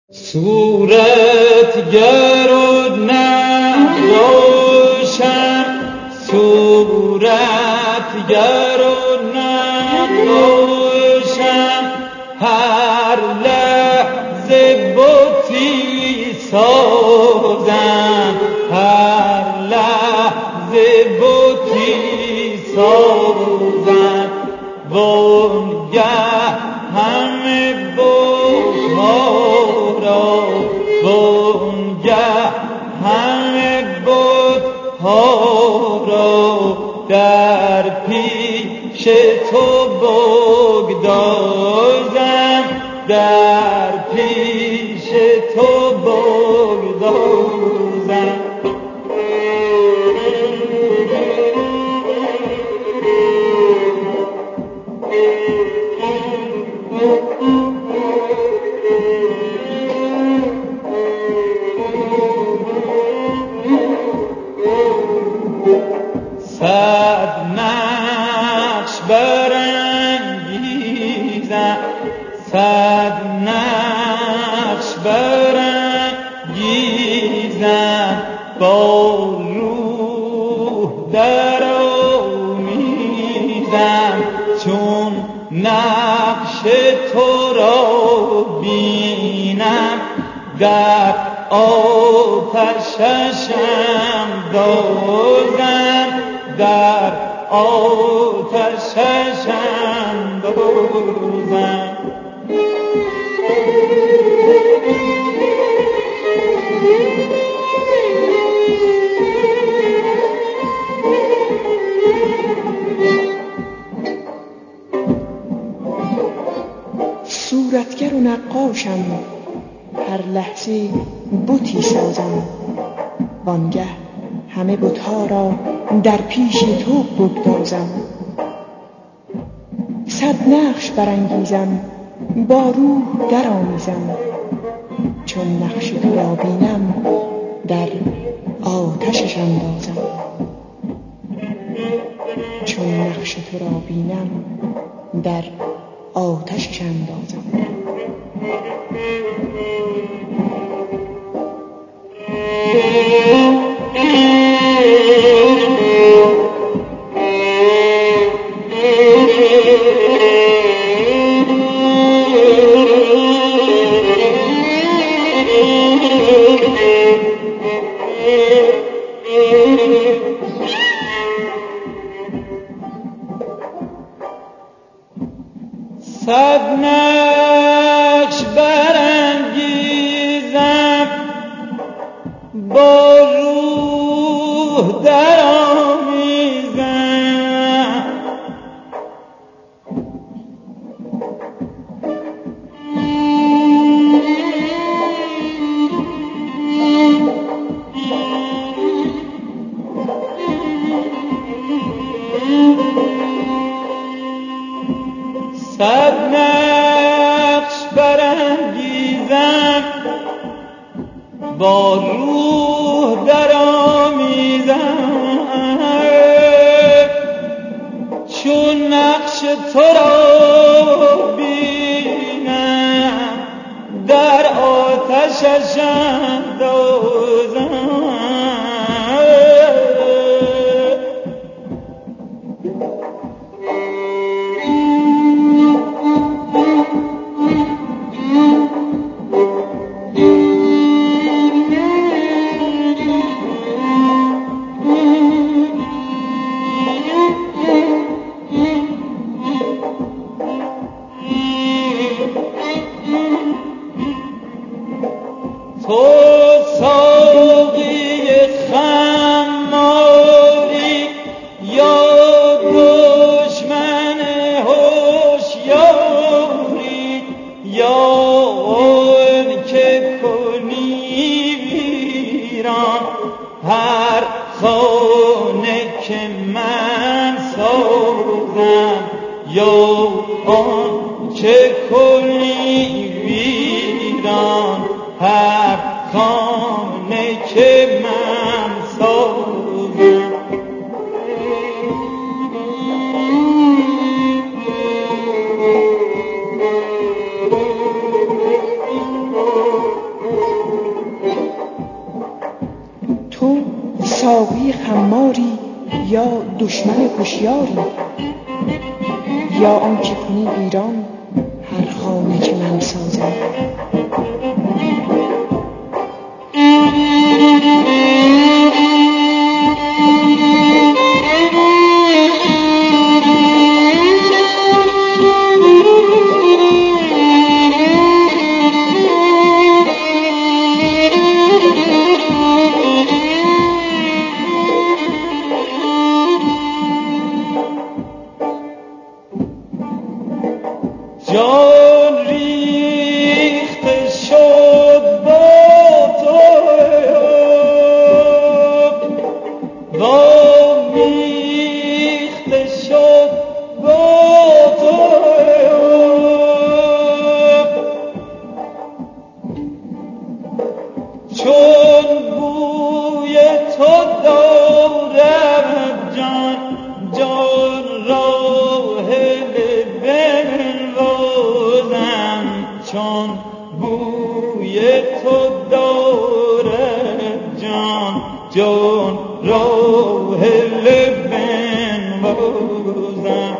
صورتگر و نقاشم، صورتگر و نقاشم، هر لحظه بتی سازم، هر لحظه بتی سازم. وانگه همه بت‌ها را، وانگه همه بت‌ها را در پیش تو بگدازم، در پیش تو بگدازم. صد نقش برانگیزم، صد نقش برانگیزم، با روح درآمیزم، چون نقش تو را بینم در آتششم دازم، در آتششم دازم. صورتگر و نقاشم، هر لحظه بتی سازم، وانگه همه بت‌ها را در پیش تو بگدازم. صد نقش برانگیزم، با روح درآمیزم، چون نقش تو را بینم در آتشش اندازم، چون نقش تو را بینم در آتشش اندازم. صد نقش برانگیزم، با روح درآمیزم، صد نقش برانگیزم، با روح درآمیزم، چون نقش تو را بینم در آتشش اندازم. تو ساقی خماری یا دشمن هوشیاری، یا آن که کنی ویران هر خانه که من سازم، یا آن که کنی ویران هر خانه که من سازم. ساقی خماری یا دشمن هوشیاری، یا آنکه کنی ویران هر خانه که من سازم. جان ریخته شد با تو وامیخته شد با تو چون بوی تو دارم جان جان راه چون بوی تو دارد جان جان راه لبن بازم.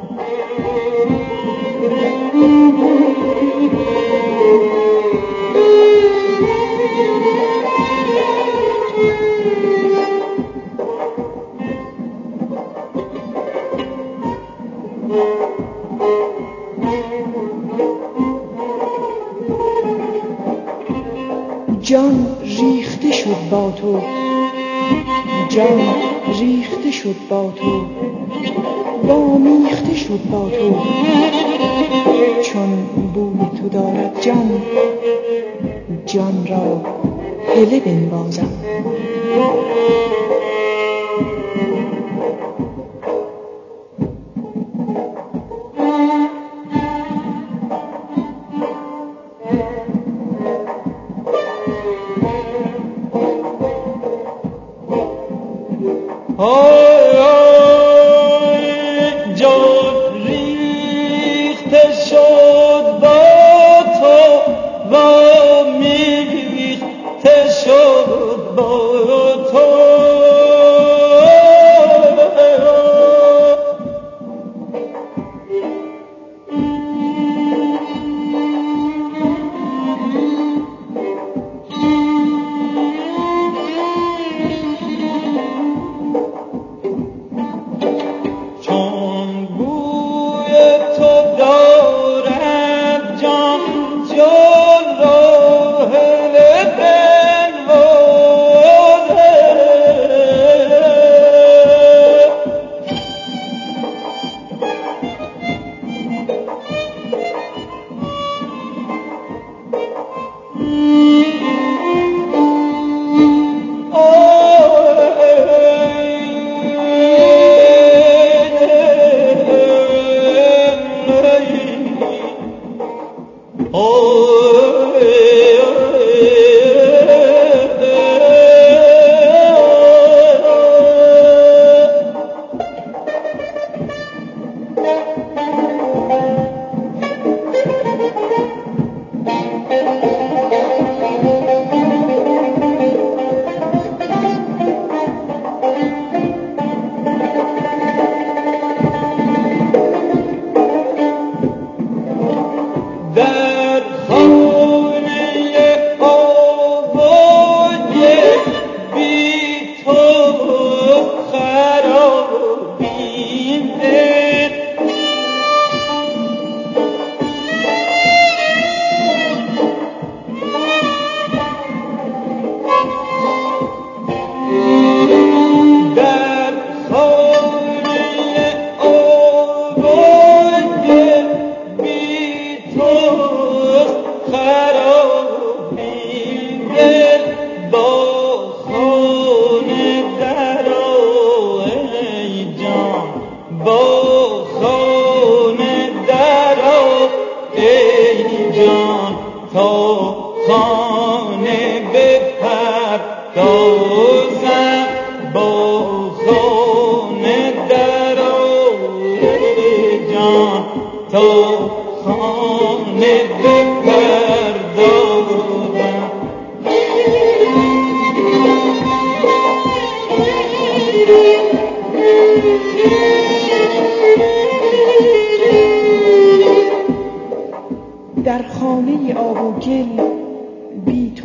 جان ریخته شد با تو، جان ریخته شد با تو، وامیخته شد با تو، چون بوی تو دارد جان جان را هله بنوازم. جان ریخته شد با تو وامیخته شد با تو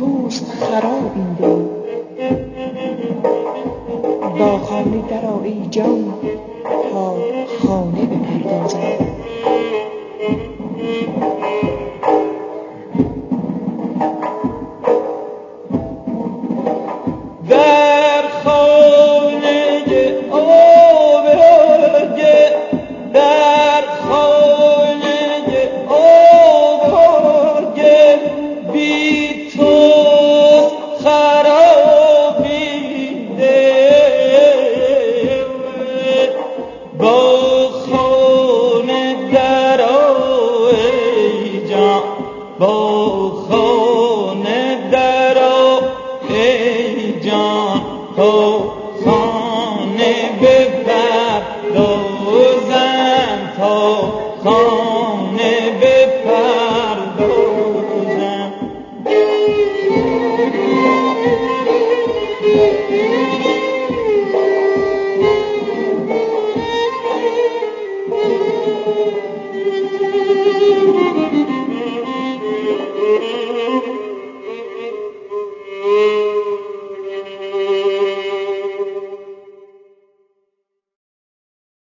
توست خراب این دل. با خانه درآ ای جان تا خانه بپردازم. در خانه آبرگه، در خانه آبرگه، بی توست خراب این دل. با خانه درآ ای جان، با خانه درآ ای جان، تا خانه بپردازم، تا خانه بپردازم.